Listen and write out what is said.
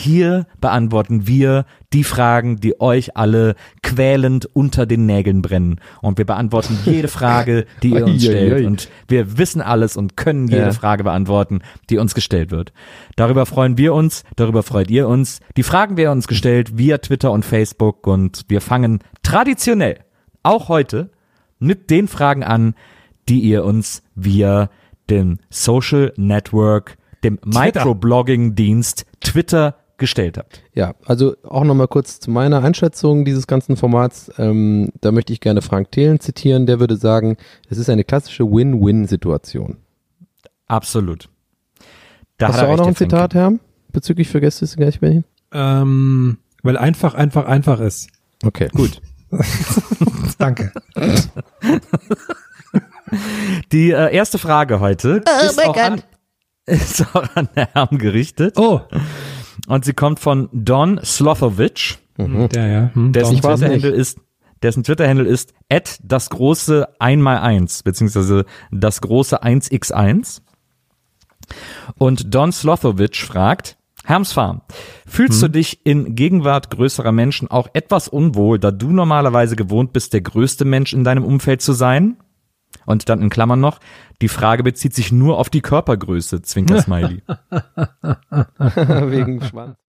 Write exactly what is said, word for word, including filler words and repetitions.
hier beantworten wir die Fragen, die euch alle quälend unter den Nägeln brennen. Und wir beantworten jede Frage, die ihr uns stellt. Und wir wissen alles und können jede ja. Frage beantworten, die uns gestellt wird. Darüber freuen wir uns, darüber freut ihr uns. Die Fragen werden uns gestellt via Twitter und Facebook und wir fangen traditionell, auch heute, mit den Fragen an, die ihr uns via dem Social Network, dem Microblogging-Dienst Twitter gestellt habt. Ja, also auch nochmal kurz zu meiner Einschätzung dieses ganzen Formats. Ähm, da möchte ich gerne Frank Thelen zitieren. Der würde sagen, es ist eine klassische Win-Win-Situation. Absolut. Da Hast du auch noch ein Zitat, Herr, bezüglich für Gäste ist gleich Berlin? Ähm, weil einfach, einfach, einfach ist. Okay, gut. Danke. Die äh, erste Frage heute oh ist, auch an, ist auch an Herrn gerichtet. Oh. Und sie kommt von Don Slothovich. Mhm. Der, ja. Hm, dessen Twitter-Handle ist, dessen Twitter-Handle ist at das große eins mal eins, beziehungsweise das große eins mal eins. Und Don Slothovich fragt, Herms Farm, fühlst hm. du dich in Gegenwart größerer Menschen auch etwas unwohl, da du normalerweise gewohnt bist, der größte Mensch in deinem Umfeld zu sein? Und dann in Klammern noch, die Frage bezieht sich nur auf die Körpergröße, Zwinker-Smiley. Wegen Schwanz.